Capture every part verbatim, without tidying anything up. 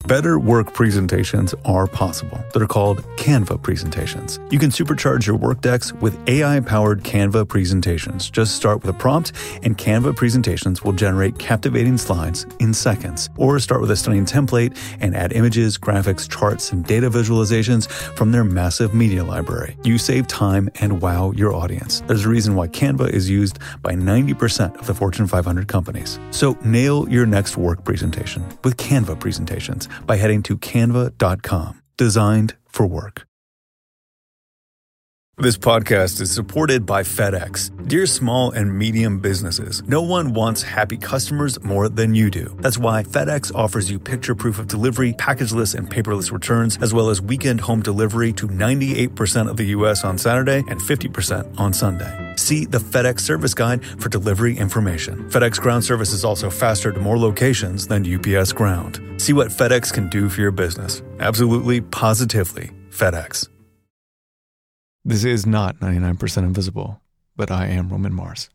Better work presentations are possible. They're called Canva presentations. You can supercharge your work decks with A I-powered Canva presentations. Just start with a prompt, and Canva presentations will generate captivating slides in seconds. Or start with a stunning template and add images, graphics, charts, and data visualizations from their massive media library. You save time and wow your audience. There's a reason why Canva is used by ninety percent of the Fortune five hundred companies. So nail your next work presentation with Canva presentations by heading to canva dot com. Designed for work. This podcast is supported by FedEx. Dear small and medium businesses, no one wants happy customers more than you do. That's why FedEx offers you picture proof of delivery, packageless and paperless returns, as well as weekend home delivery to ninety-eight percent of the U S on Saturday and fifty percent on Sunday. See the FedEx service guide for delivery information. FedEx Ground service is also faster to more locations than U P S Ground. See what FedEx can do for your business. Absolutely, positively, FedEx. This is not ninety-nine percent Invisible, but I am Roman Mars.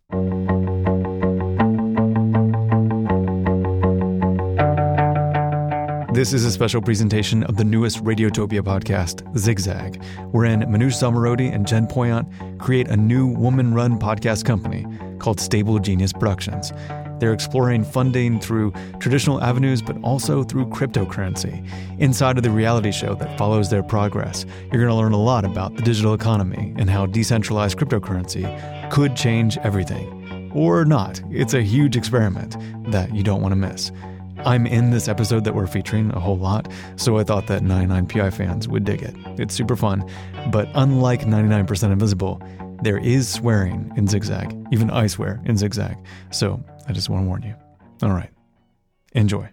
This is a special presentation of the newest Radiotopia podcast, Zigzag, wherein Manoush Zomorodi and Jen Poyant create a new woman-run podcast company called Stable Genius Productions. They're exploring funding through traditional avenues, but also through cryptocurrency. Inside of the reality show that follows their progress, you're going to learn a lot about the digital economy and how decentralized cryptocurrency could change everything. Or not. It's a huge experiment that you don't want to miss. I'm in this episode that we're featuring a whole lot, so I thought that ninety-nine P I fans would dig it. It's super fun, but unlike ninety-nine percent Invisible, there is swearing in Zigzag. Even I swear in Zigzag. So I just want to warn you. All right. Enjoy.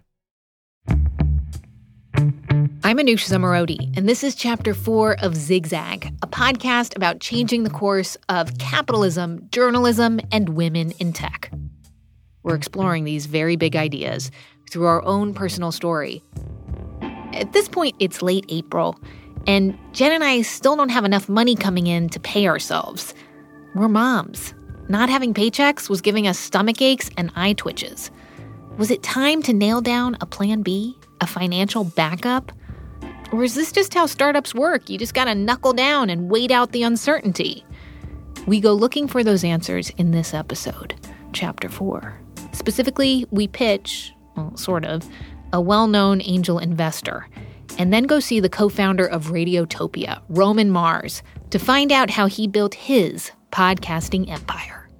I'm Manoush Zomorodi, and this is Chapter four of Zigzag, a podcast about changing the course of capitalism, journalism, and women in tech. We're exploring these very big ideas through our own personal story. At this point, it's late April, and Jen and I still don't have enough money coming in to pay ourselves. We're moms. Not having paychecks was giving us stomach aches and eye twitches. Was it time to nail down a plan B, a financial backup? Or is this just how startups work? You just gotta knuckle down and wait out the uncertainty. We go looking for those answers in this episode, Chapter four. Specifically, we pitch, well, sort of, a well-known angel investor, and then go see the co-founder of Radiotopia, Roman Mars, to find out how he built his podcasting empire.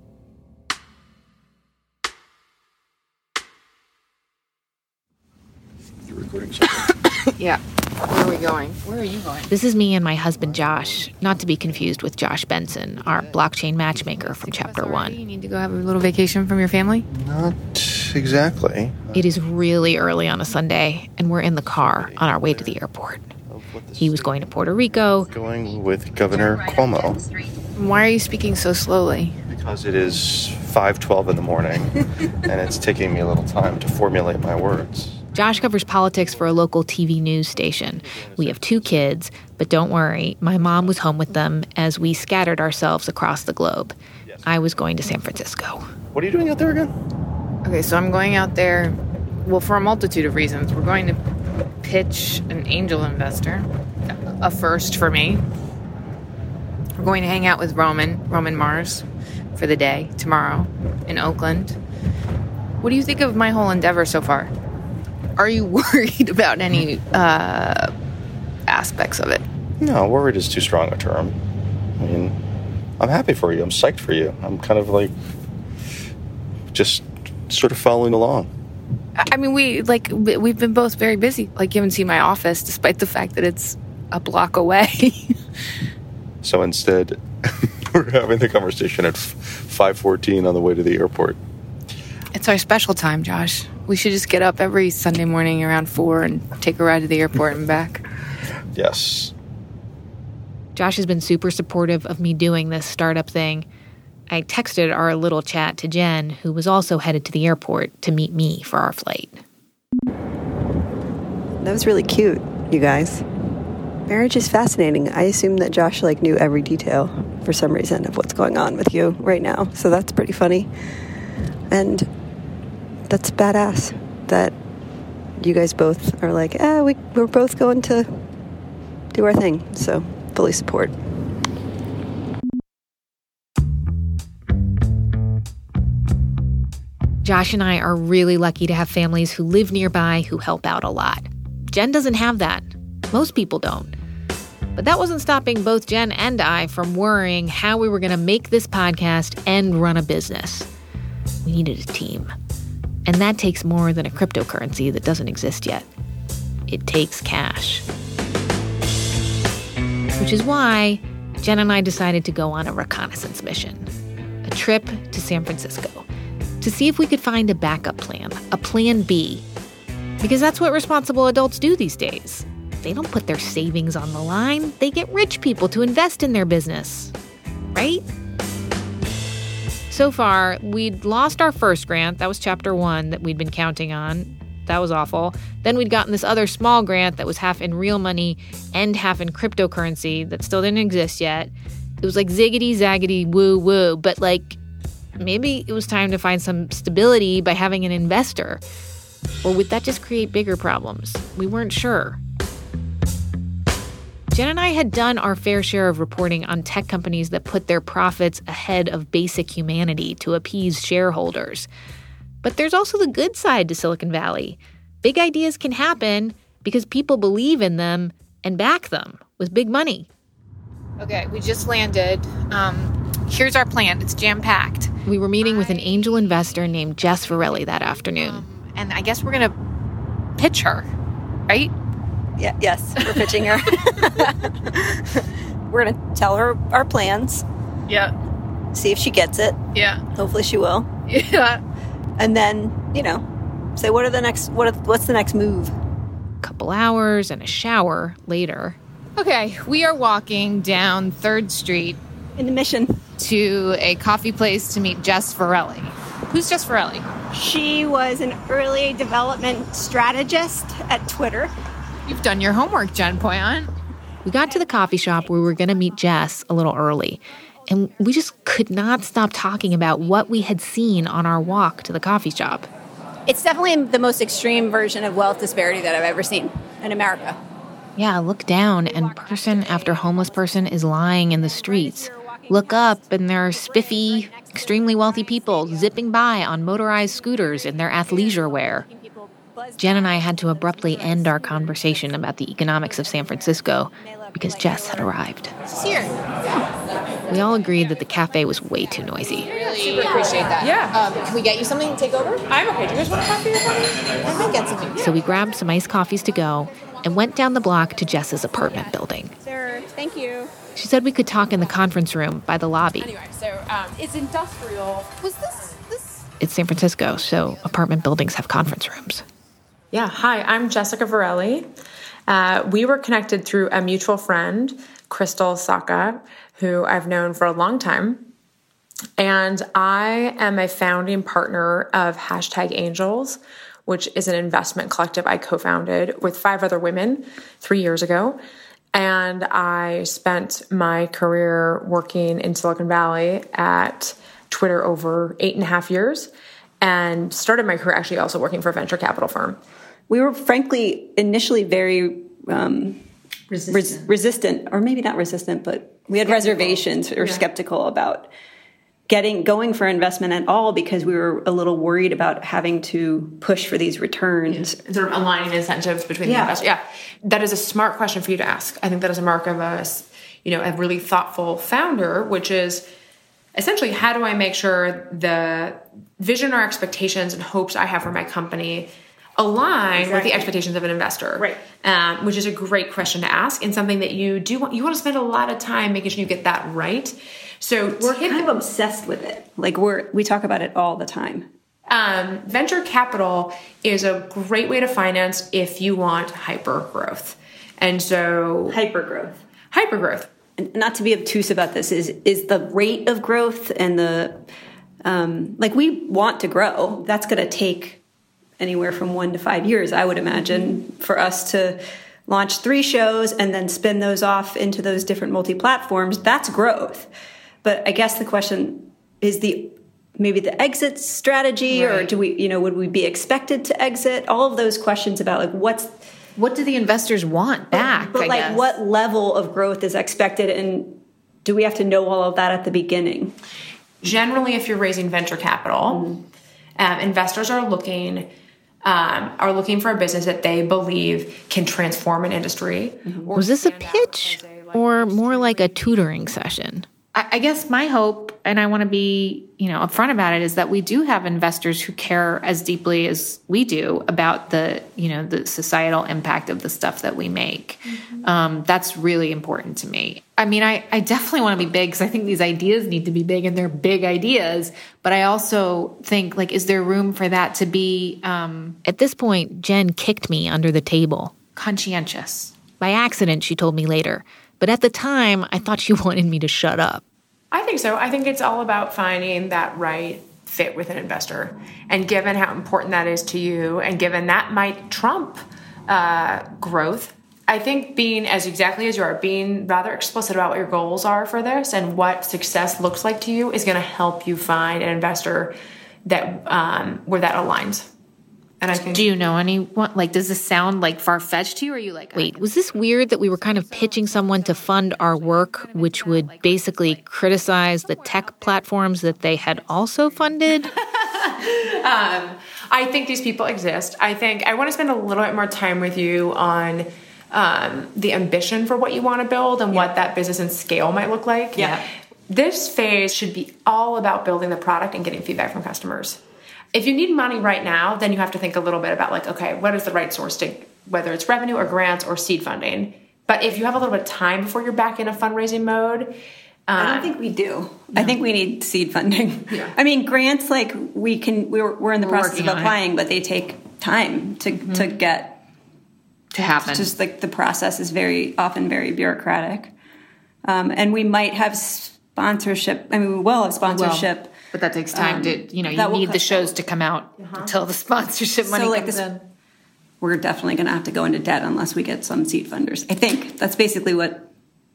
You're recording something? Yeah. Where are we going? Where are you going? This is me and my husband, Josh, not to be confused with Josh Benson, our blockchain matchmaker from Chapter one. You need to go have a little vacation from your family? Not exactly. It is really early on a Sunday, and we're in the car on our way to the airport. He was going to Puerto Rico. Going with Governor Cuomo. Why are you speaking so slowly? Because it is five twelve in the morning, and it's taking me a little time to formulate my words. Josh covers politics for a local T V news station. We have two kids, but don't worry, my mom was home with them as we scattered ourselves across the globe. I was going to San Francisco. What are you doing out there again? Okay, so I'm going out there, well, for a multitude of reasons. We're going to pitch an angel investor, a first for me. We're going to hang out with Roman, Roman Mars, for the day, tomorrow, in Oakland. What do you think of my whole endeavor so far? Are you worried about any uh, aspects of it? No, worried is too strong a term. I mean, I'm happy for you. I'm psyched for you. I'm kind of like just sort of following along. I mean, we, like, we've been both very busy. Like, you haven't seen my office, despite the fact that it's a block away. So instead, we're having the conversation at five fourteen on the way to the airport. It's our special time, Josh. We should just get up every Sunday morning around four and take a ride to the airport and back. Yes. Josh has been super supportive of me doing this startup thing. I texted our little chat to Jen, who was also headed to the airport to meet me for our flight. That was really cute, you guys. Marriage is fascinating. I assume that Josh like knew every detail for some reason of what's going on with you right now. So that's pretty funny. And that's badass that you guys both are like, eh, we, we're both going to do our thing. So fully support. Josh and I are really lucky to have families who live nearby who help out a lot. Jen doesn't have that. Most people don't. But that wasn't stopping both Jen and I from worrying how we were going to make this podcast and run a business. We needed a team. And that takes more than a cryptocurrency that doesn't exist yet. It takes cash. Which is why Jen and I decided to go on a reconnaissance mission. A trip to San Francisco. To see if we could find a backup plan, a plan B. Because that's what responsible adults do these days. They don't put their savings on the line. They get rich people to invest in their business. Right? So far, we'd lost our first grant. That was chapter one that we'd been counting on. That was awful. Then we'd gotten this other small grant that was half in real money and half in cryptocurrency that still didn't exist yet. It was like ziggity, zaggity, woo, woo. But like, maybe it was time to find some stability by having an investor. Or would that just create bigger problems? We weren't sure. Jen and I had done our fair share of reporting on tech companies that put their profits ahead of basic humanity to appease shareholders. But there's also the good side to Silicon Valley. Big ideas can happen because people believe in them and back them with big money. Okay, we just landed. Um, here's our plan. It's jam-packed. We were meeting with an angel investor named Jess Varelli that afternoon. Um, and I guess we're going to pitch her, right? Yeah, yes, we're pitching her. We're going to tell her our plans. Yeah. See if she gets it. Yeah. Hopefully she will. Yeah. And then, you know, say, what are the next, what are, what's the next move? A couple hours and a shower later. Okay, we are walking down third Street In the mission. to a coffee place to meet Jess Varelli. Who's Jess Varelli? She was an early development strategist at Twitter. You've done your homework, Jen Poyant. We got to the coffee shop where we were going to meet Jess a little early, and we just could not stop talking about what we had seen on our walk to the coffee shop. It's definitely the most extreme version of wealth disparity that I've ever seen in America. Yeah, look down, and person after homeless person is lying in the streets. Look up, and there are spiffy, extremely wealthy people zipping by on motorized scooters in their athleisure wear. Jen and I had to abruptly end our conversation about the economics of San Francisco because Jess had arrived. She's here. We all agreed that the cafe was way too noisy. Really super appreciate that. Yeah. Um, can we get you something to take over? I'm okay. Do you guys want a coffee or something? I might get something. So we grabbed some iced coffees to go and went down the block to Jess's apartment building. Sir, thank you. She said we could talk in the conference room by the lobby. Anyway, so um, it's industrial. Was this this? It's San Francisco, so apartment buildings have conference rooms. Yeah, hi, I'm Jessica Varelli. Uh, we were connected through a mutual friend, Crystal Saka, who I've known for a long time. And I am a founding partner of Hashtag Angels, which is an investment collective I co-founded with five other women three years ago. And I spent my career working in Silicon Valley at Twitter over eight and a half years and started my career actually also working for a venture capital firm. We were frankly initially very um, resistant. Res- resistant, or maybe not resistant, but we had skeptical. reservations or yeah. skeptical about getting going for investment at all because we were a little worried about having to push for these returns. Yeah. Sort of aligning incentives between yeah. the investors. Yeah, that is a smart question for you to ask. I think that is a mark of a, you know, a really thoughtful founder, which is essentially how do I make sure the vision or expectations and hopes I have for my company align exactly. with the expectations of an investor, right? Um, which is a great question to ask and something that you do want. You want to spend a lot of time making sure you get that right. So we're tip- kind of obsessed with it. Like we're we talk about it all the time. Um, venture capital is a great way to finance if you want hyper growth, and so hyper growth, hyper growth. And not to be obtuse about this is is the rate of growth and the um, like we want to grow. That's going to take anywhere from one to five years, I would imagine, mm-hmm. for us to launch three shows and then spin those off into those different multi-platforms. That's growth. But I guess the question is the maybe the exit strategy, right. or do we, you know, would we be expected to exit? All of those questions about like what's what do the investors want back? But, but I like guess. what level of growth is expected, and do we have to know all of that at the beginning? Generally, if you're raising venture capital, mm-hmm. um, investors are looking um, are looking for a business that they believe can transform an industry. Mm-hmm. Was this a pitch or more like a tutoring session? I guess my hope, and I want to be, you know, upfront about it, is that we do have investors who care as deeply as we do about the, you know, the societal impact of the stuff that we make. Mm-hmm. Um, that's really important to me. I mean, I, I definitely want to be big because I think these ideas need to be big and they're big ideas. But I also think, like, is there room for that to be? Um, At this point, Jen kicked me under the table. Conscientious. By accident, she told me later. But at the time, I thought she wanted me to shut up. I think so. I think it's all about finding that right fit with an investor. And given how important that is to you, and given that might trump uh, growth, I think being as exactly as you are, being rather explicit about what your goals are for this and what success looks like to you is going to help you find an investor that um, where that aligns. And I think, do you know anyone? Like, does this sound like far-fetched to you? Or are you like, wait, was this weird that we were kind of pitching someone to fund our work, which would basically criticize the tech platforms that they had also funded? um, I think these people exist. I think I want to spend a little bit more time with you on um, the ambition for what you want to build and yeah. what that business and scale might look like. Yeah. This phase should be all about building the product and getting feedback from customers. If you need money right now, then you have to think a little bit about like, okay, what is the right source to, whether it's revenue or grants or seed funding. But if you have a little bit of time before you're back in a fundraising mode. Um, I don't think we do. No. I think we need seed funding. Yeah. I mean, grants, like we can, we're, we're in the we're process of applying, it. but they take time to, mm-hmm. to get. To happen. Just like the process is very, often very bureaucratic. Um, and we might have sponsorship. I mean, we will have sponsorship. Well, but that takes time um, to, you know, you need the shows to come out uh-huh. until the sponsorship money so, like, comes this, in. We're definitely going to have to go into debt unless we get some seed funders. I think that's basically what.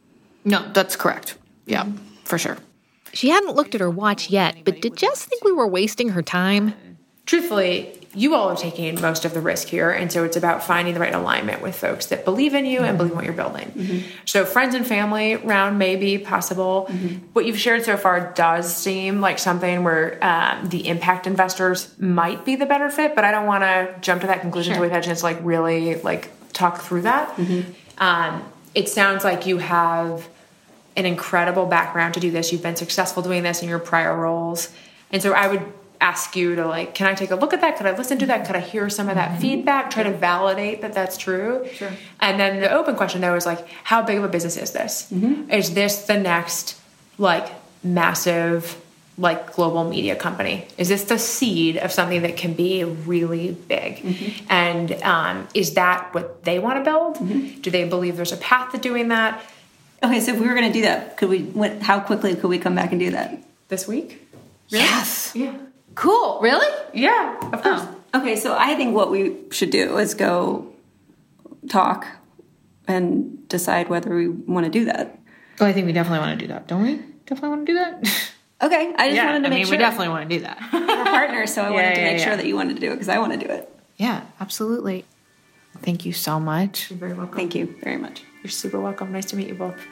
No, that's correct. Yeah, mm-hmm. for sure. She hadn't looked at her watch yet, but did Jess think we were wasting her time? Truthfully, you all are taking most of the risk here, and so it's about finding the right alignment with folks that believe in you mm-hmm. and believe in what you're building. Mm-hmm. So friends and family round may be possible. Mm-hmm. What you've shared so far does seem like something where um, the impact investors might be the better fit, but I don't want to jump to that conclusion until sure. we've had a chance to like really like talk through that. Mm-hmm. Um, it sounds like you have an incredible background to do this. You've been successful doing this in your prior roles, and so I would ask you to like, can I take a look at that? Could I listen to that? Could I hear some of that mm-hmm. feedback? Try to validate that that's true. Sure. And then the open question though is like, how big of a business is this? Mm-hmm. Is this the next like massive like global media company? Is this the seed of something that can be really big? Mm-hmm. And um, is that what they want to build? Mm-hmm. Do they believe there's a path to doing that? Okay, so if we were going to do that, could we? What, how quickly could we come back and do that? This week? Really? Yes. Yeah. Cool. Really? Yeah, of course. Oh. Okay, so I think what we should do is go talk and decide whether we want to do that. Oh, I think we definitely want to do that, don't we? Definitely want to do that? Okay, I just yeah, wanted to I make mean, sure. we definitely want to do that. We're partners, so I yeah, wanted to yeah, make yeah. sure that you wanted to do it because I want to do it. Yeah, absolutely. Thank you so much. You're very welcome. Thank you very much. You're super welcome. Nice to meet you both.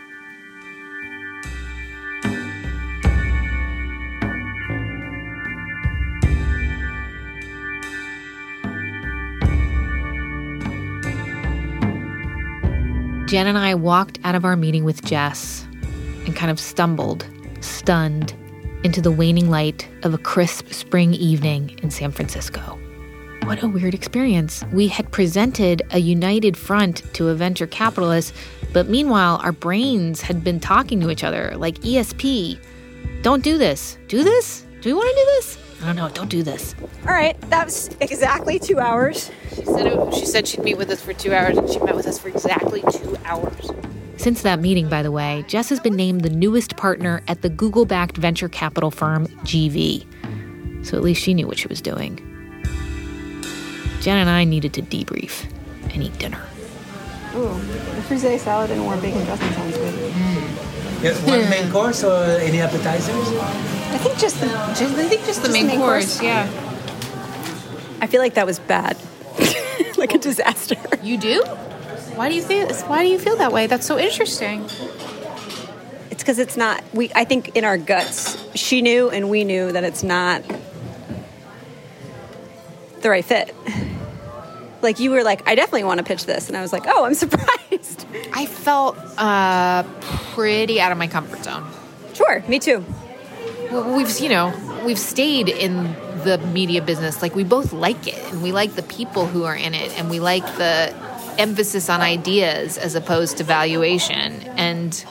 Jen and I walked out of our meeting with Jess and kind of stumbled, stunned, into the waning light of a crisp spring evening in San Francisco. What a weird experience. We had presented a united front to a venture capitalist, but meanwhile, our brains had been talking to each other like E S P. Don't do this. Do this? Do we want to do this? I don't know. Don't do this. All right. That was exactly two hours. She said, it, she said she'd meet with us for two hours, and she met with us for exactly two hours. Since that meeting, by the way, Jess has been named the newest partner at the Google-backed venture capital firm G V. So at least she knew what she was doing. Jen and I needed to debrief and eat dinner. Ooh, the frisee salad and warm bacon dressing sounds good. Mm. Yeah, one main course or any appetizers? I think just the, Just, I think just the Just main, the main course, course? yeah. I feel like that was bad. Like a disaster. You do? Why do you feel? Why do you feel that way? That's so interesting. It's because it's not, we. I think in our guts, she knew and we knew that it's not the right fit. Like, you were like, I definitely want to pitch this. And I was like, oh, I'm surprised. I felt uh, pretty out of my comfort zone. Sure, me too. Well, we've, you know, we've stayed in the media business. Like, we both like it, and we like the people who are in it, and we like the emphasis on ideas as opposed to valuation. And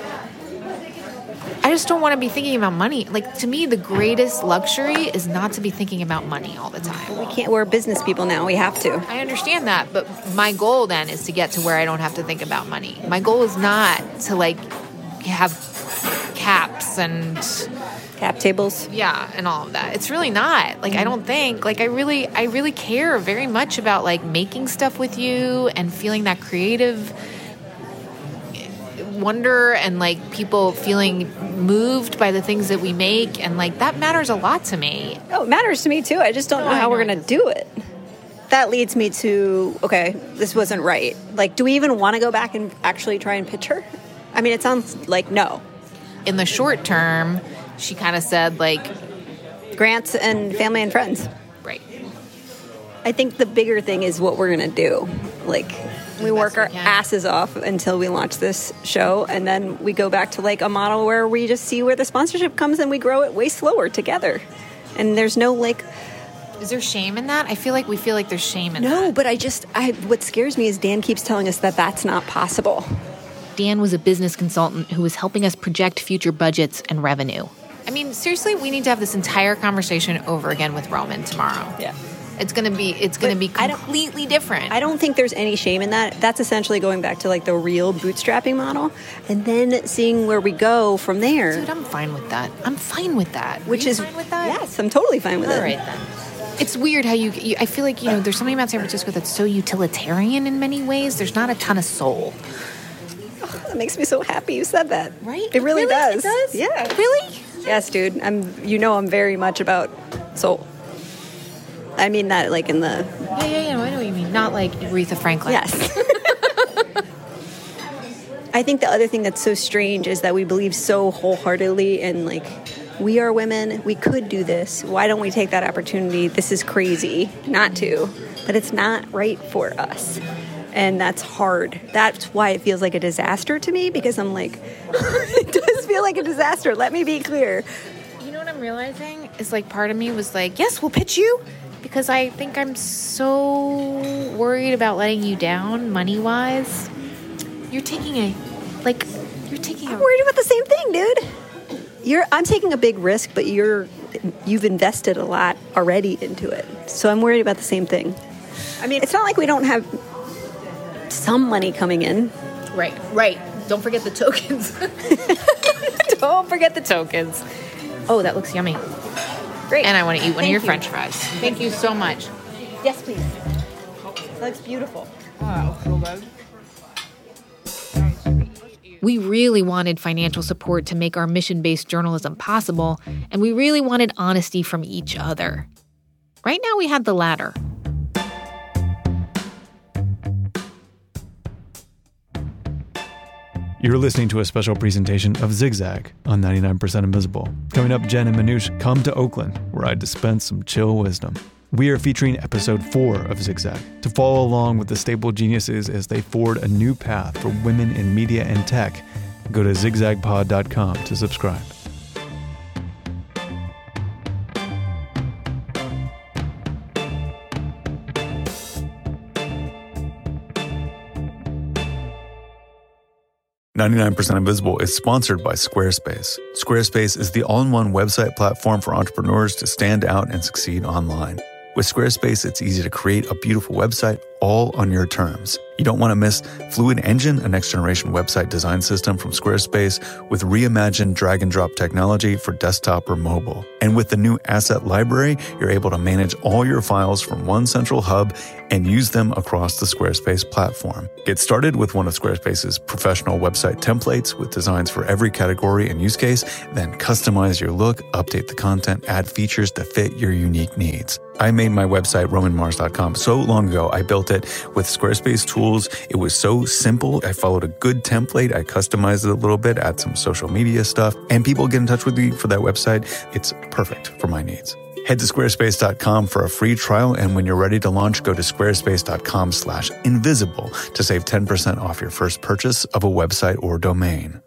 I just don't want to be thinking about money. Like, to me, the greatest luxury is not to be thinking about money all the time. We can't, we're business people now. We have to. I understand that, but my goal then is to get to where I don't have to think about money. My goal is not to, like, have caps and Cap tables. yeah, and all of that. It's really not. Like, I don't think, like, I really, I really care very much about, like, making stuff with you and feeling that creative wonder and, like, people feeling moved by the things that we make. And, like, that matters a lot to me. Oh, it matters to me too. I just don't No, know I how know we're it going to do it. That leads me to, okay, this wasn't right. Like, do we even want to go back and actually try and pitch her? I mean, it sounds like no. In the short term, she kind of said, like, Grants and family and friends. right. I think the bigger thing is what we're going to do. Like, we work best we our can. asses off until we launch this show, and then we go back to, like, a model where we just see where the sponsorship comes and we grow it way slower together. And there's no, like... Is there shame in that? I feel like we feel like there's shame in that. No, but I just... I what scares me is Dan keeps telling us that that's not possible. Dan was a business consultant who was helping us project future budgets and revenue. I mean, seriously, we need to have this entire conversation over again with Roman tomorrow. Yeah. It's gonna be it's gonna But be I don't- completely different. I don't think there's any shame in that. That's essentially going back to, like, the real bootstrapping model, and then seeing where we go from there. Dude, I'm fine with that. I'm fine with that. Are which you is fine with that? Yes, I'm totally fine with All it. right then. It's weird how you, you. I feel like you know. There's something about San Francisco that's so utilitarian in many ways. There's not a ton of soul. That makes me so happy you said that. Right? It really, Really? does. It does? Yeah. Really? Yes, dude. I'm. You know, I'm very much about soul. I mean that, like, in the Yeah, yeah, yeah. I know what you mean. Not like Aretha Franklin. yes. I think the other thing that's so strange is that we believe so wholeheartedly in, like, we are women. We could do this. Why don't we take that opportunity? This is crazy not to, but it's not right for us. And that's hard. That's why it feels like a disaster to me, because I'm like, it does feel like a disaster. Let me be clear. You know what I'm realizing is, like, part of me was like, yes, we'll pitch you, because I think I'm so worried about letting you down money wise. You're taking a, like, you're taking I'm a. worried about the same thing, dude. You're, I'm taking a big risk, but you're, you've invested a lot already into it. So I'm worried about the same thing. I mean, it's not like we don't have some money coming in. Right, right. Don't forget the tokens. Don't forget the tokens. Oh, that looks yummy. Great. And I want to eat one Thank of your you. French fries. Thank you so much. Yes, please. That looks beautiful. We really wanted financial support to make our mission-based journalism possible, and we really wanted honesty from each other. Right now, we had the latter. You're listening to a special presentation of Zigzag on ninety-nine percent Invisible. Coming up, Jen and Manoush come to Oakland, where I dispense some chill wisdom. We are featuring episode four of Zigzag to follow along with the Stable Geniuses as they forward a new path for women in media and tech. Go to zigzag pod dot com to subscribe. ninety-nine percent Invisible is sponsored by Squarespace. Squarespace is the all-in-one website platform for entrepreneurs to stand out and succeed online. With Squarespace, it's easy to create a beautiful website, all on your terms. You don't want to miss Fluid Engine, a next-generation website design system from Squarespace with reimagined drag-and-drop technology for desktop or mobile. And with the new Asset Library, you're able to manage all your files from one central hub and use them across the Squarespace platform. Get started with one of Squarespace's professional website templates with designs for every category and use case, then customize your look, update the content, add features to fit your unique needs. I made my website, roman mars dot com, so long ago. I built it with Squarespace tools. It was so simple. I followed a good template. I customized it a little bit, add some social media stuff, and people get in touch with me for that website. It's perfect for my needs. Head to squarespace dot com for a free trial, and when you're ready to launch, go to squarespace dot com slash invisible to save ten percent off your first purchase of a website or domain.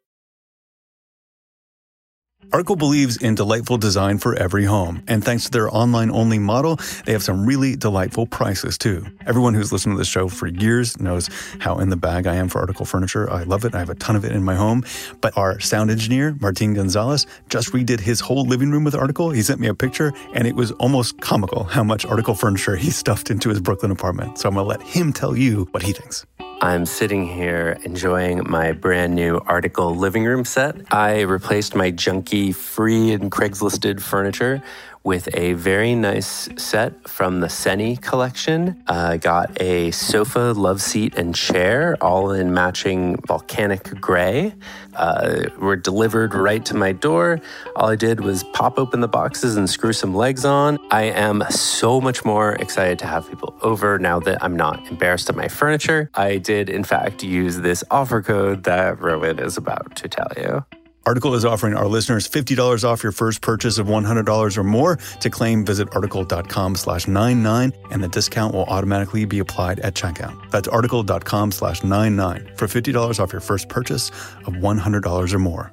Article believes in delightful design for every home, and thanks to their online-only model, they have some really delightful prices, too. Everyone who's listened to this show for years knows how in the bag I am for Article furniture. I love it. I have a ton of it in my home. But our sound engineer, Martin Gonzalez, just redid his whole living room with Article. He sent me a picture, and it was almost comical how much Article furniture he stuffed into his Brooklyn apartment. So I'm going to let him tell you what he thinks. I'm sitting here enjoying my brand new Article living room set. I replaced my junky free and Craigslisted furniture with a very nice set from the Seni collection. I uh, got a sofa, love seat, and chair, all in matching volcanic gray. Uh, were delivered right to my door. All I did was pop open the boxes and screw some legs on. I am so much more excited to have people over now that I'm not embarrassed of my furniture. I did, in fact, use this offer code that Rowan is about to tell you. Article is offering our listeners fifty dollars off your first purchase of one hundred dollars or more. To claim, visit article dot com slash ninety-nine, and the discount will automatically be applied at checkout. That's article dot com slash ninety-nine for fifty dollars off your first purchase of one hundred dollars or more.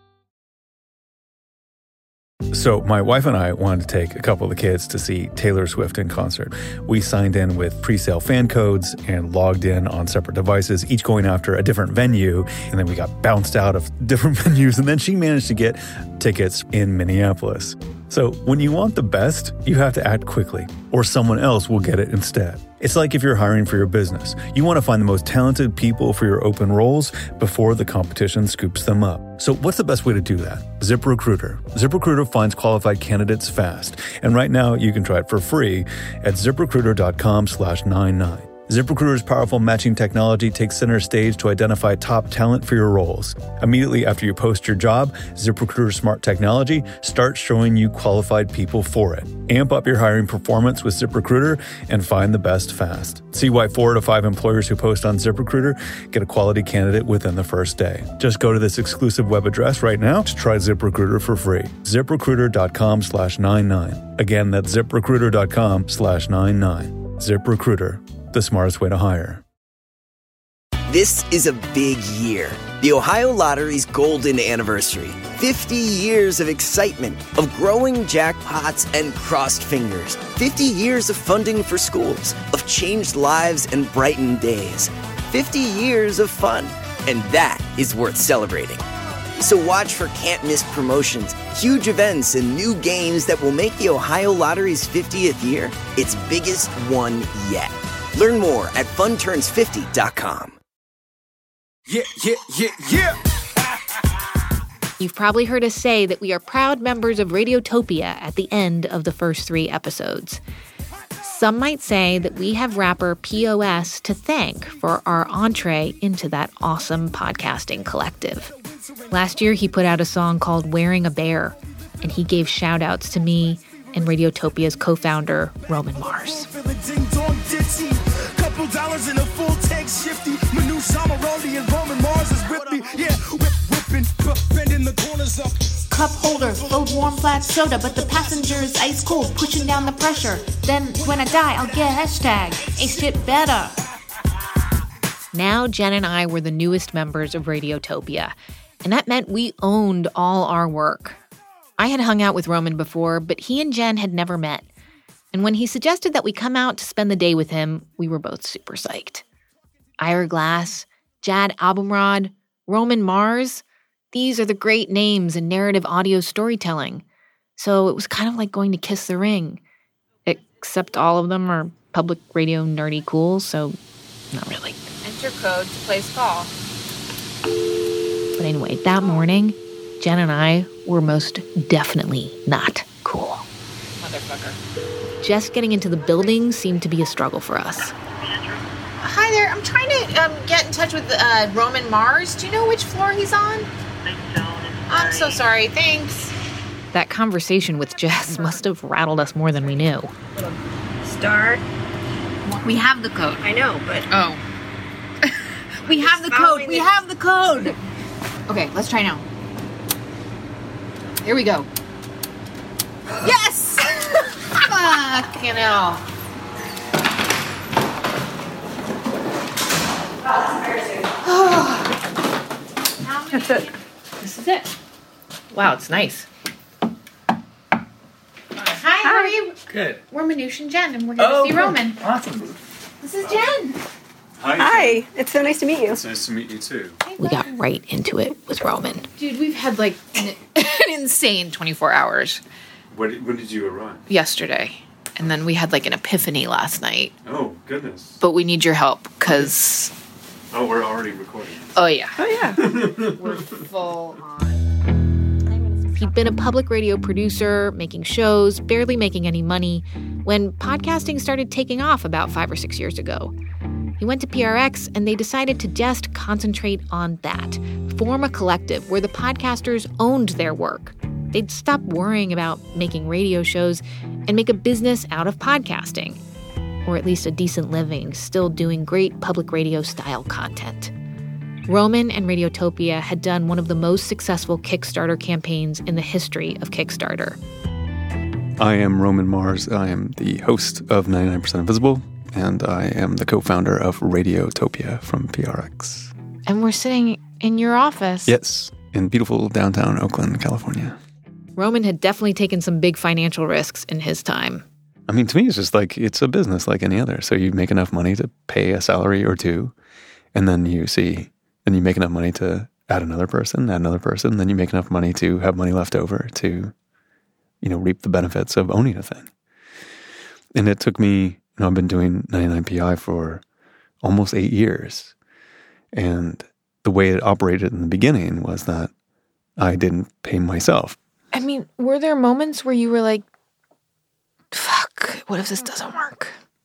So my wife and I wanted to take a couple of the kids to see Taylor Swift in concert. We signed in with pre-sale fan codes and logged in on separate devices, each going after a different venue. And then we got bounced out of different venues. And then she managed to get tickets in Minneapolis. So when you want the best, you have to act quickly, or someone else will get it instead. It's like if you're hiring for your business. You want to find the most talented people for your open roles before the competition scoops them up. So what's the best way to do that? ZipRecruiter. ZipRecruiter finds qualified candidates fast. And right now you can try it for free at ziprecruiter dot com slash ninety-nine. ZipRecruiter's powerful matching technology takes center stage to identify top talent for your roles. Immediately after you post your job, ZipRecruiter's smart technology starts showing you qualified people for it. Amp up your hiring performance with ZipRecruiter and find the best fast. See why four out of five employers who post on ZipRecruiter get a quality candidate within the first day. Just go to this exclusive web address right now to try ZipRecruiter for free. ZipRecruiter dot com slash ninety-nine. Again, that's ZipRecruiter dot com slash ninety-nine. ZipRecruiter. The smartest way to hire. This is a big year. The Ohio Lottery's golden anniversary. fifty years of excitement, of growing jackpots and crossed fingers. fifty years of funding for schools, of changed lives and brightened days. fifty years of fun, and that is worth celebrating. So watch for can't-miss promotions, huge events, and new games that will make the Ohio Lottery's fiftieth year its biggest one yet. Learn more at fun turns fifty dot com. Yeah, yeah, yeah, yeah. You've probably heard us say that we are proud members of Radiotopia at the end of the first three episodes. Some might say that we have rapper P O S to thank for our entree into that awesome podcasting collective. Last year, he put out a song called Wearing a Bear, and he gave shout-outs to me and Radiotopia's co-founder, Roman Mars. Couple dollars in a full tank shifty. Manu Samarodi and Roman Mars is with me. Yeah, whip, whipping, bending the corners up. Cup holder, filled warm flat soda, but the passenger is ice cold, pushing down the pressure. Then when I die, I'll get hashtag, aced it better. Now Jen and I were the newest members of Radiotopia, and that meant we owned all our work. I had hung out with Roman before, but he and Jen had never met. And when he suggested that we come out to spend the day with him, we were both super psyched. Ira Glass, Jad Abumrad, Roman Mars, these are the great names in narrative audio storytelling. So it was kind of like going to kiss the ring, except all of them are public radio nerdy cool, so not really. Enter code to place call. But anyway, that morning, Jen and I were most definitely not cool. Motherfucker. Just getting into the building seemed to be a struggle for us. Hi there. I'm trying to um, get in touch with uh, Roman Mars. Do you know which floor he's on? I'm so sorry. Thanks. That conversation with Jess must have rattled us more than we knew. Start. We have the code. I know, but... Oh. we have the code. We have the code. Okay, let's try now. Here we go. Yes! Fucking hell. That's it. This is it. Wow, it's nice. Hi, how are you? Good. We're Manoush and Jen, and we're here Oh, to see good. Roman. Awesome. This is Jen. Hi. Hi. It's so nice to meet you. It's nice to meet you too. We got right into it with Roman. Dude, we've had like an, an insane twenty-four hours When, when did you arrive? yesterday. And then we had like an epiphany last night. Oh, goodness. But we need your help, because... Oh, we're already recording. Oh, yeah. Oh, yeah. We're full on. He'd been a public radio producer, making shows, barely making any money, when podcasting started taking off about five or six years ago. He went to P R X, and they decided to just concentrate on that, form a collective where the podcasters owned their work. They'd stop worrying about making radio shows and make a business out of podcasting, or at least a decent living, still doing great public radio-style content. Roman and Radiotopia had done one of the most successful Kickstarter campaigns in the history of Kickstarter. I am Roman Mars. I am the host of ninety-nine percent Invisible, and I am the co-founder of Radiotopia from P R X. And we're sitting in your office. Yes, in beautiful downtown Oakland, California. Roman had definitely taken some big financial risks in his time. I mean, to me, it's just like, it's a business like any other. So you make enough money to pay a salary or two, and then you see, then you make enough money to add another person, add another person, then you make enough money to have money left over to, you know, reap the benefits of owning a thing. And it took me, you know, I've been doing ninety-nine P I for almost eight years. And the way it operated in the beginning was that I didn't pay myself. I mean, were there moments where you were like, fuck, what if this doesn't work?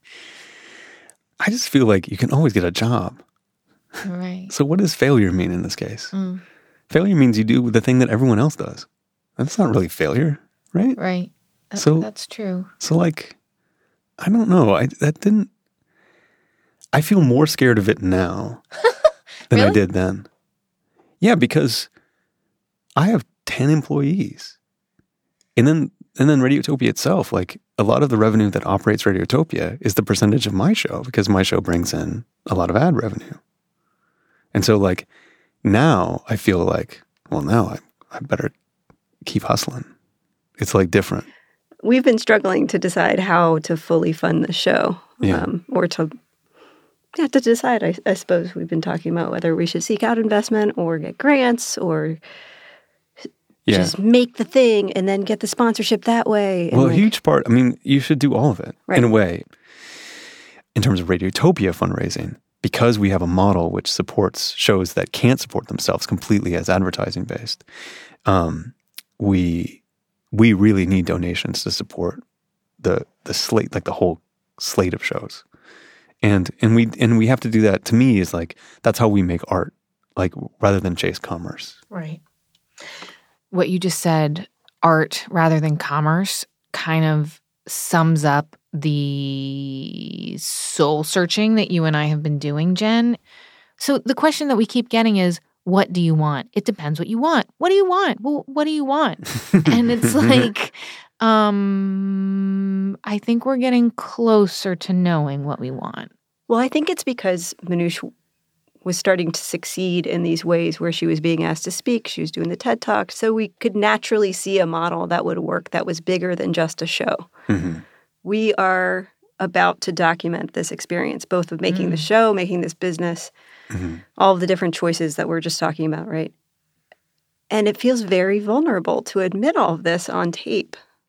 I just feel like you can always get a job. Right. So what does failure mean in this case? Mm. Failure means you do the thing that everyone else does. That's not really failure, right? Right. That, so that's true. So like, I don't know. I that didn't. I feel more scared of it now than Really? I did then. Yeah, because I have ten employees, and then and then Radiotopia itself. Like a lot of the revenue that operates Radiotopia is the percentage of my show, because my show brings in a lot of ad revenue. And so like now I feel like, well, now I I better keep hustling. It's like different. We've been struggling to decide how to fully fund the show, Yeah. um, or to yeah to decide. I, I suppose we've been talking about whether we should seek out investment or get grants or Yeah. just make the thing and then get the sponsorship that way. and Well, a like- huge part, I mean, you should do all of it Right. in a way. In terms of Radiotopia fundraising, because we have a model which supports shows that can't support themselves completely as advertising based, um, we we really need donations to support the the slate, like the whole slate of shows. And and we and we have to do that. To me, is like that's how we make art, like rather than chase commerce. Right. What you just said, art rather than commerce, kind of sums up the soul searching that you and I have been doing, Jen. So the question that we keep getting is, what do you want? It depends what you want. What do you want? Well, what do you want? And it's like, um, I think we're getting closer to knowing what we want. Well, I think it's because Manoush was starting to succeed in these ways where she was being asked to speak. She was doing the TED Talk. So we could naturally see a model that would work that was bigger than just a show. Mm-hmm. We are about to document this experience, both of making mm. the show, making this business, mm-hmm. all of the different choices that we're just talking about, right? And it feels very vulnerable to admit all of this on tape.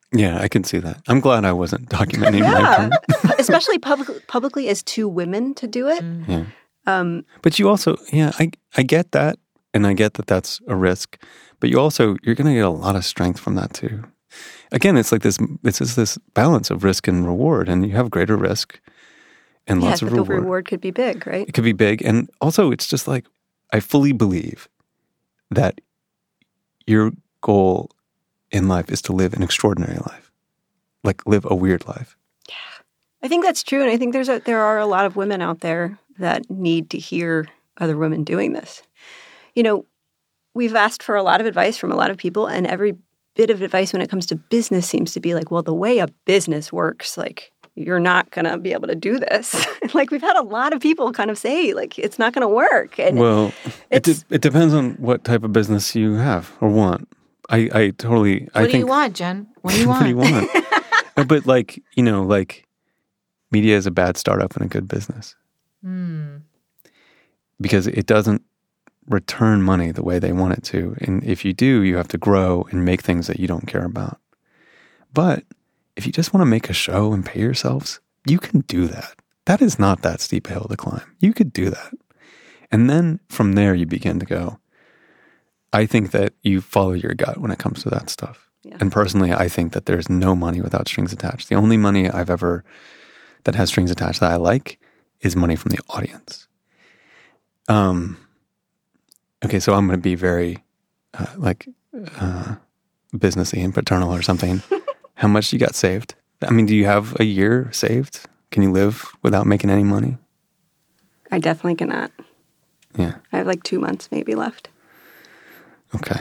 Yeah, I can see that. I'm glad I wasn't documenting my Yeah, part. especially public, publicly as two women to do it. Yeah. Um, But you also, yeah, I I get that, and I get that that's a risk. But you also, you're going to get a lot of strength from that too. Again, it's like this, it's just this balance of risk and reward, and you have greater risk and yeah, lots but of the reward. reward could be big, right? It could be big. And also, it's just like, I fully believe that your goal in life is to live an extraordinary life, like live a weird life. I think that's true, and I think there's a, there are a lot of women out there that need to hear other women doing this. You know, we've asked for a lot of advice from a lot of people, and every bit of advice when it comes to business seems to be like, well, the way a business works, like, you're not going to be able to do this. Like, we've had a lot of people kind of say, like, it's not going to work. And well, it de- it depends on what type of business you have or want. I, I totally, What I do think. you want, Jen? What do you want? What do you want? No, but like, you know, like, media is a bad startup in a good business. Mm. Because it doesn't return money the way they want it to. And if you do, you have to grow and make things that you don't care about. But if you just want to make a show and pay yourselves, you can do that. That is not that steep a hill to climb. You could do that. And then from there, you begin to go, I think that you follow your gut when it comes to that stuff. Yeah. And personally, I think that there's no money without strings attached. The only money I've ever, that has strings attached that I like is money from the audience. Um. Okay, so I'm going to be very, uh, like, uh, businessy and paternal or something. How much you got saved? I mean, do you have a year saved? Can you live without making any money? I definitely cannot. Yeah. I have like two months maybe left. Okay.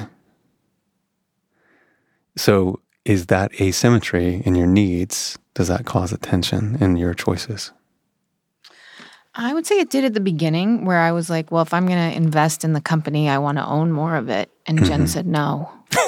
So is that asymmetry in your needs? Does that cause a tension in your choices? I would say it did at the beginning, where I was like, well, if I'm going to invest in the company, I want to own more of it. And Jen Mm-hmm. said no.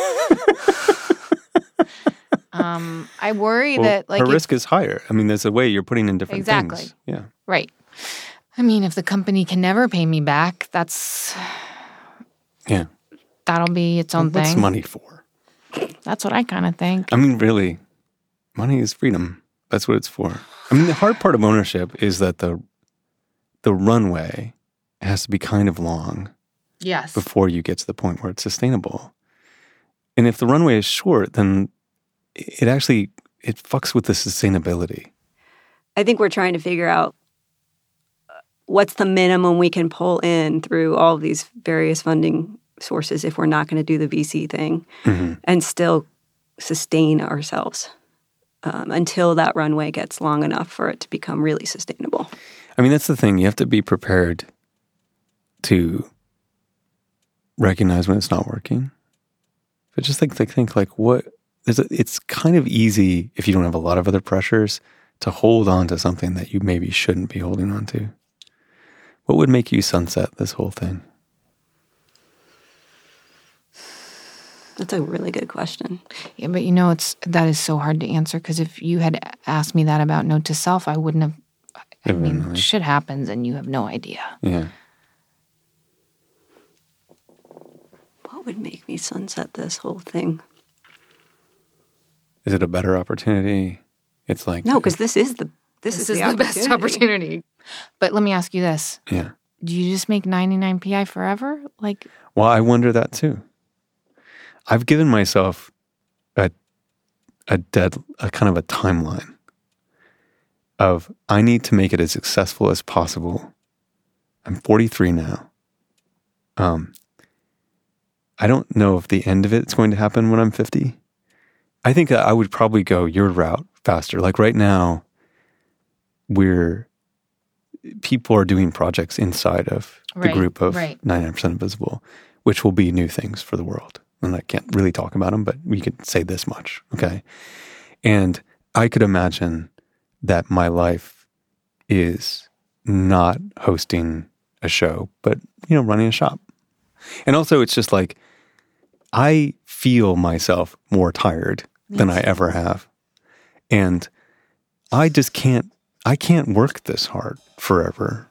um, I worry Well, that, like, her if- risk is higher. I mean, there's a way you're putting in different Exactly. things. Yeah. right. I mean, if the company can never pay me back, that's Yeah. that'll be its own What's thing. money for? That's what I kind of think. I mean, really, money is freedom. That's what it's for. I mean, the hard part of ownership is that the the runway has to be kind of long Yes. before you get to the point where it's sustainable. And if the runway is short, then it actually, it fucks with the sustainability. I think we're trying to figure out what's the minimum we can pull in through all of these various funding sources if we're not going to do the V C thing Mm-hmm. and still sustain ourselves um, until that runway gets long enough for it to become really sustainable. I mean, that's the thing. You have to be prepared to recognize when it's not working. But just think, think, think like what, there's a, it's kind of easy if you don't have a lot of other pressures to hold on to something that you maybe shouldn't be holding on to. What would make you sunset this whole thing? That's a really good question. Yeah, but you know, it's that is so hard to answer, because if you had asked me that about Note to Self, I wouldn't have. I It mean, wouldn't have. shit happens, and you have no idea. Yeah. What would make me sunset this whole thing? Is it a better opportunity? It's like, No, because this is the this, This is, is the best opportunity. But let me ask you this: yeah. do you just make ninety-nine P I forever? Like, Well, I wonder that too. I've given myself a a dead, a kind of a timeline of I need to make it as successful as possible. I'm forty-three now. Um, I don't know if the end of it's going to happen when I'm fifty. I think I would probably go your route faster. Like right now, we're people are doing projects inside of the Right, group of right. ninety-nine percent Invisible, which will be new things for the world. And I can't really talk about them, but we could say this much, okay? And I could imagine that my life is not hosting a show, but, you know, running a shop. And also it's just like, I feel myself more tired than I ever have. And I just can't, I can't work this hard forever.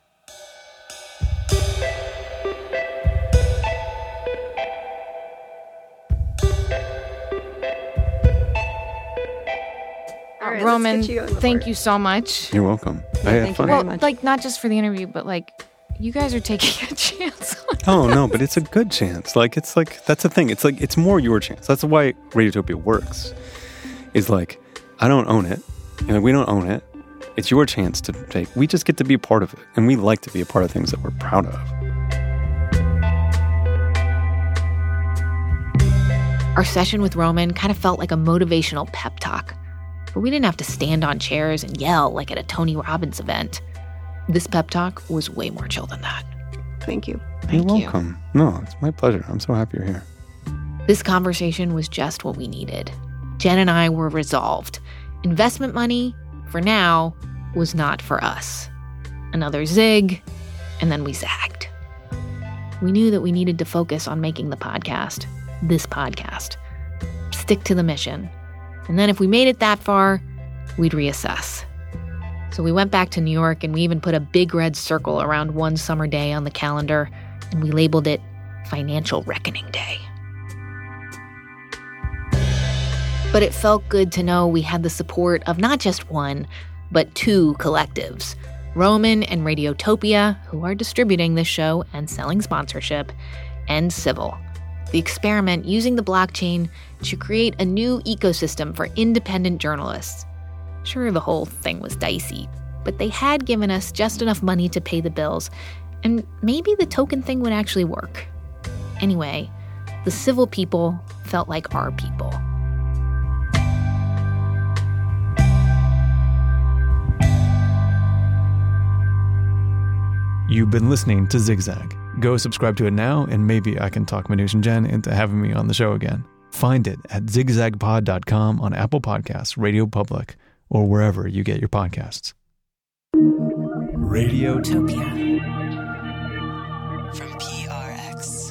right, Roman, let's get you on the thank board. you so much. You're welcome. I had thank fun. you very Well, much. like, not just for the interview, but like, you guys are taking a chance on Oh no, but it's a good chance. Like it's like that's the thing. It's like it's more your chance. That's why Radiotopia works. Is like I don't own it. You know, we don't own it. It's your chance to take. We just get to be a part of it, and we like to be a part of things that we're proud of. Our session with Roman kind of felt like a motivational pep talk, but we didn't have to stand on chairs and yell like at a Tony Robbins event. This pep talk was way more chill than that. Thank you. Thank You're you. welcome. No, it's my pleasure. I'm so happy you're here. This conversation was just what we needed. Jen and I were resolved. Investment money, for now, was not for us. Another zig, and then we zagged. We knew that we needed to focus on making the podcast, this podcast. Stick to the mission. And then if we made it that far, we'd reassess. So we went back to New York, and we even put a big red circle around one summer day on the calendar, and we labeled it Financial Reckoning Day. But it felt good to know we had the support of not just one, but two collectives, Roman and Radiotopia, who are distributing this show and selling sponsorship, and Civil, the experiment using the blockchain to create a new ecosystem for independent journalists. Sure, the whole thing was dicey, but they had given us just enough money to pay the bills, and maybe the token thing would actually work. Anyway, the Civil people felt like our people. You've been listening to Zigzag. Go subscribe to it now, and maybe I can talk Manoush and Jen into having me on the show again. Find it at zigzag pod dot com on Apple Podcasts, Radio Public, or wherever you get your podcasts. Radiotopia from P R X.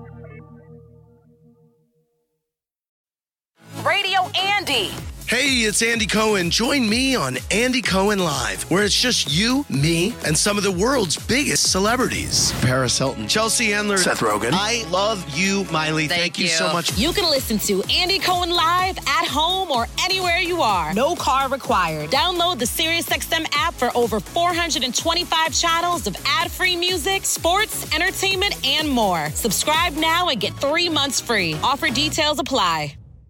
Radio Andy. Hey, it's Andy Cohen. Join me on Andy Cohen Live, where it's just you, me, and some of the world's biggest celebrities. Paris Hilton, Chelsea Handler, Seth Rogen. I love you, Miley. Thank, Thank you. you so much. You can listen to Andy Cohen Live at home or anywhere you are. No car required. Download the SiriusXM app for over four hundred twenty-five channels of ad-free music, sports, entertainment, and more. Subscribe now and get three months free. Offer details apply.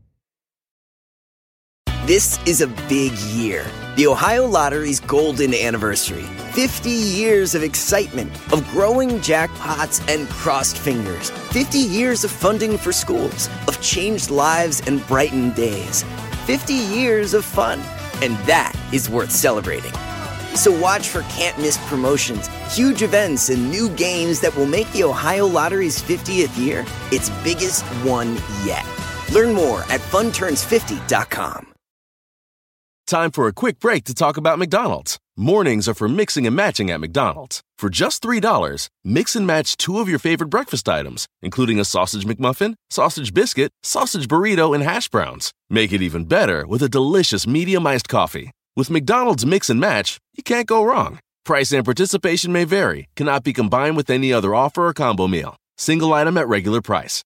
This is a big year. The Ohio Lottery's golden anniversary. fifty years of excitement, of growing jackpots and crossed fingers. fifty years of funding for schools, of changed lives and brightened days. fifty years of fun. And that is worth celebrating. So watch for can't-miss promotions, huge events, and new games that will make the Ohio Lottery's fiftieth year its biggest one yet. Learn more at fun turns fifty dot com. Time for a quick break to talk about McDonald's. Mornings are for mixing and matching at McDonald's. For just three dollars, mix and match two of your favorite breakfast items, including a sausage McMuffin, sausage biscuit, sausage burrito, and hash browns. Make it even better with a delicious medium iced coffee. With McDonald's Mix and Match, you can't go wrong. Price and participation may vary, cannot be combined with any other offer or combo meal. Single item at regular price.